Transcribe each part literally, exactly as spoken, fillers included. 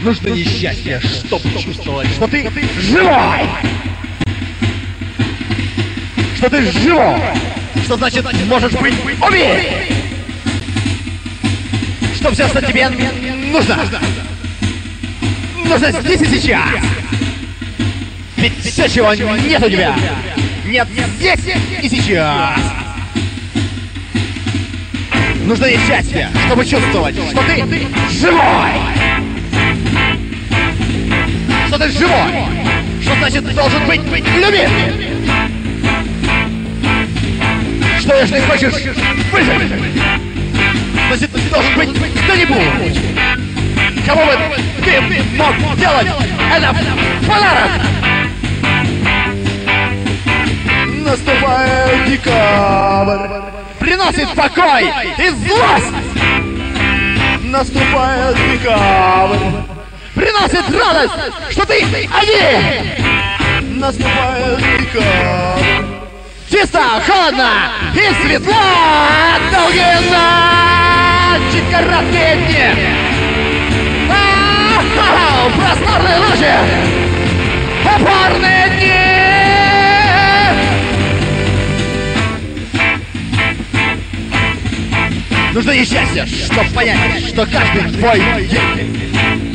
Нужно несчастье, чтобы чувствовать, что ты живой! Что ты живой! Что значит можешь быть убит! Что все, что тебе нужно! Нужно здесь и сейчас! Ведь все, чего нет у тебя, нет здесь и сейчас! Нужно несчастье, чтобы чувствовать, что ты живой! Что ты живой! Что значит должен быть любим! Что если хочешь выжить, значит ты должен быть кто-нибудь! Кому бы ты мог делать это подарок! Наступает декабрь, приносит покой и злость! Наступает декабрь, приносит радость, что ты один! Наступает декабрь, чисто, холодно и светло! Долгие ночи, короткие дни! А-а-а, просторные ночи! Упорные дни! Нужно несчастье, чтобы понять, что каждый твой день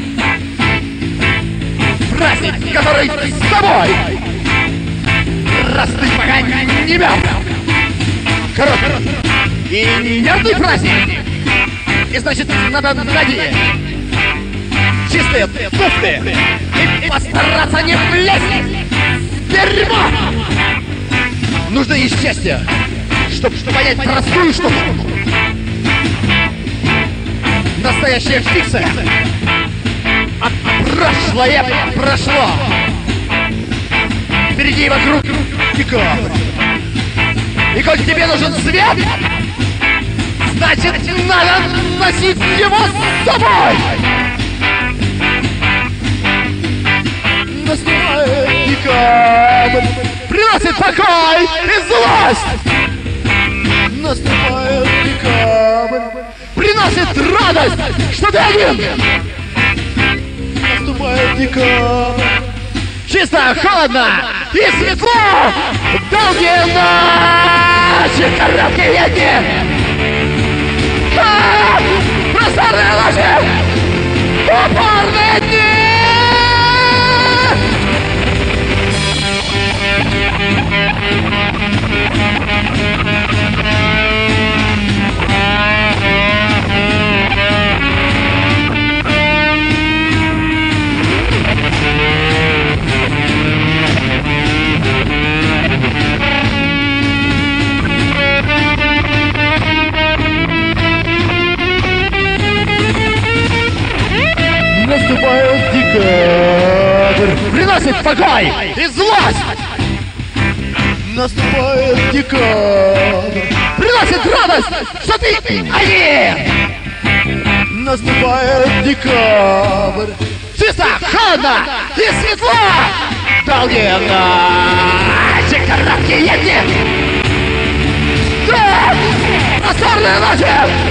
праздник, который с тобой. Раз ты пока не мертв. Короткий и нервный праздник. И значит, надо надеть чистые туфли и постараться не влезть в дерьмо. Нужно несчастье, чтобы понять простую штуку. Настоящая фикция. А прошлое прошло. Впереди и вокруг декабрь. И коль тебе нужен свет, значит надо носить его с собой. Наступает декабрь, приносит покой и злость. Наступает декабрь, приносит радость, что ты один. Наступает декабрь, чисто, холодно и светло. Долгие ночи, короткие дни. А-а-а! Просторные ночи, упорные дни. Наступает декабрь, приносит покой и злость. Наступает декабрь, приносит радость, что ты один. Наступает декабрь, чисто, холодно и светло. Долгие ночи, короткие дни. Просторные ночи.